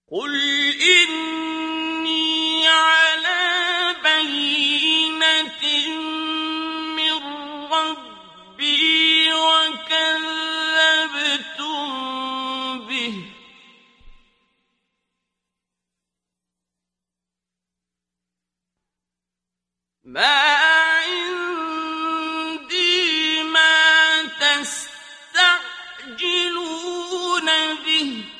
قل إني على بينة من ربي وكذبتم به ما عندي ما تستعجلون به